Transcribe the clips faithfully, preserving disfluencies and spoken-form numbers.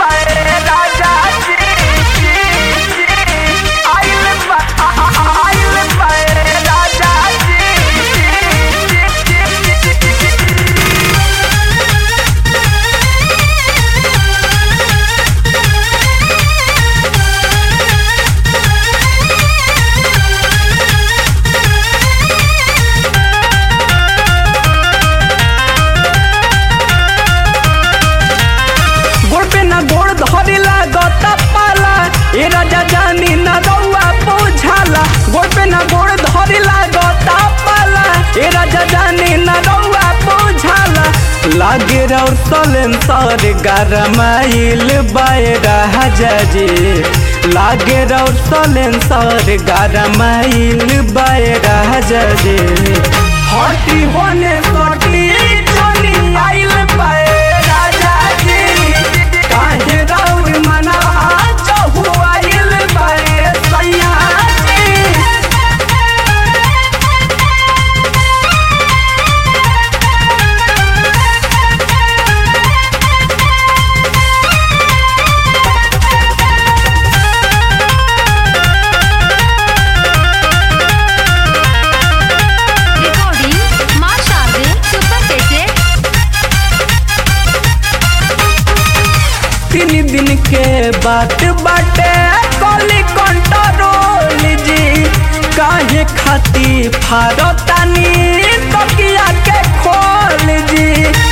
ए राजा जानी न रउआ बुझाला गोड़ पे न गोड़ धरी लागता पाला। ए राजा जानी न रउआ बुझाला लागे रउर सलेंसर गरमाइल बायरा हजाजी। लागे रउर सलेंसर गरमाइल बायरा हजाजी। हटी होने सटी चली आइल बायरा हजाजी। काहे रउर मना तीन दिन के बात बाटे कली कंट्रोल जी। काहे खाती फारतानी तकिया के खोल जी।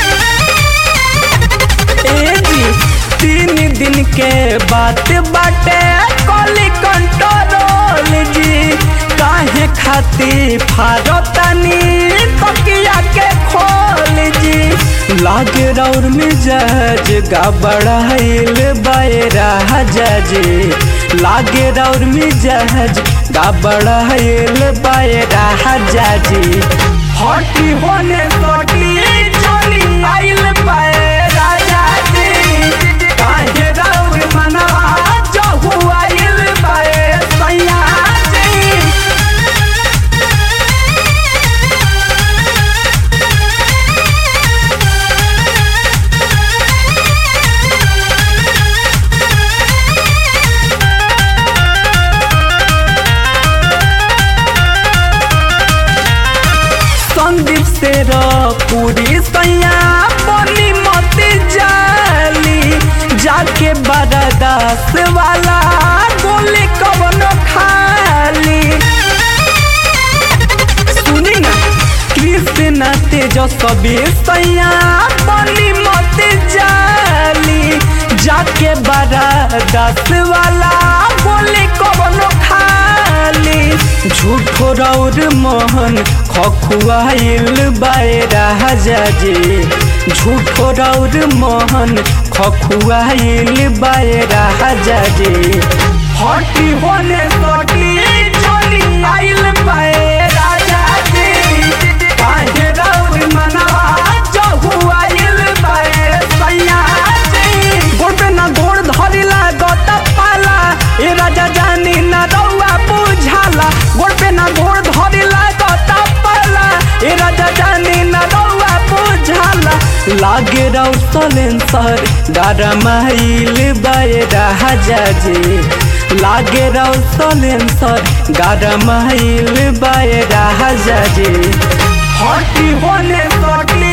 ए जी तीन दिन के बात बाटे कली कंट्रोल जी। काहे खाती फारतानी तकिया के खोल जी। लागे रउर मिजाज गबड़ाइल बायरा हजाजी। लागे रउर मिजाज गबड़ाइल बायरा हजाजी। हटी होने सटी चली आइल बायरा हजाजी। काहे रउर मनवा जहु आइल बाय सैया जी। संदीप से पूरी सैया बोली मत जाली। जाके बरदास वाला गोली कवन खाली। सुनी ना कृष्ण तेजस्वी सैया बोली मत जाली। जाके बरदास वाला गोली कवन खाली। झूठो रउर मोहन खखुआइल बायरा हजाजी। झूठो रउर मोहन खखुआइल बायरा हजाजी। हटी होने सटी चली आइल बायरा हजाजी। काहे रउर मनवा जहु आइल बाय सैया जी। गोड़ पे न गोड़ धरी लागता पाला। ए राजा जानी न रउआ बुझाला गोड़ पे न गोड़ धरी लागता पाला। ए राजा जानी न रउआ बुझाला लागे रउर सलेंसर गरमाइल बायरा हजाजी। लागे रउर सलेंसर गरमाइल बायरा हजाजी। हटी होने सटी